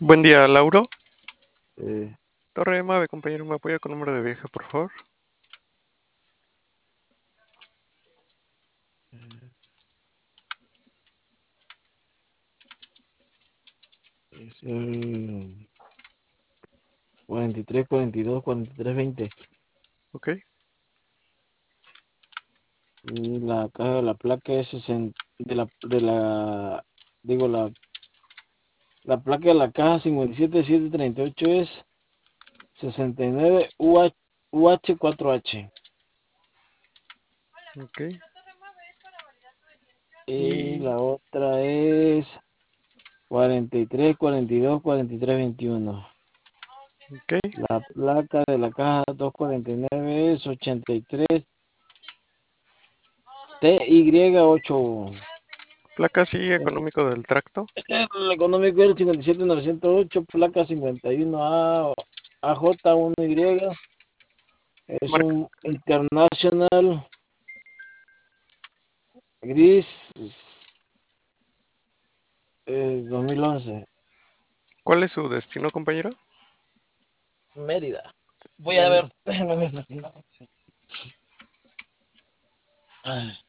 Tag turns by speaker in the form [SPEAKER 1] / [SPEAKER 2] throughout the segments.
[SPEAKER 1] Buen día, Lauro.
[SPEAKER 2] Eh,
[SPEAKER 1] Torre Mave, compañero, ¿me apoya con número de viaje, por favor?
[SPEAKER 2] es el 43, 42, 43, 20.
[SPEAKER 1] Ok,
[SPEAKER 2] Y la caja de la placa es 60, digo, la placa de la caja 57738 es 69 UH4H.
[SPEAKER 1] ok.
[SPEAKER 2] Y
[SPEAKER 1] Y,
[SPEAKER 2] la otra es 43, 42, 43, 21.
[SPEAKER 1] ok.
[SPEAKER 2] La placa de la caja 249 es 83 TY8.
[SPEAKER 1] Placa sí, económico del tracto.
[SPEAKER 2] El económico es el 57908, placa 51A, AJ1Y. Es
[SPEAKER 1] Marca.
[SPEAKER 2] un International gris 2011.
[SPEAKER 1] ¿Cuál es su destino, compañero?
[SPEAKER 2] Mérida. Voy a
[SPEAKER 1] Mérida.
[SPEAKER 2] ver. Déjenme ver. Ay,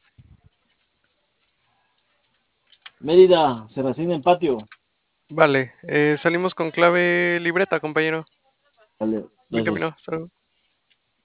[SPEAKER 2] Mérida, Serracín en patio.
[SPEAKER 1] Vale, salimos con clave libreta, compañero.
[SPEAKER 2] Vale,
[SPEAKER 1] Buen
[SPEAKER 2] gracias.
[SPEAKER 1] camino, hasta luego.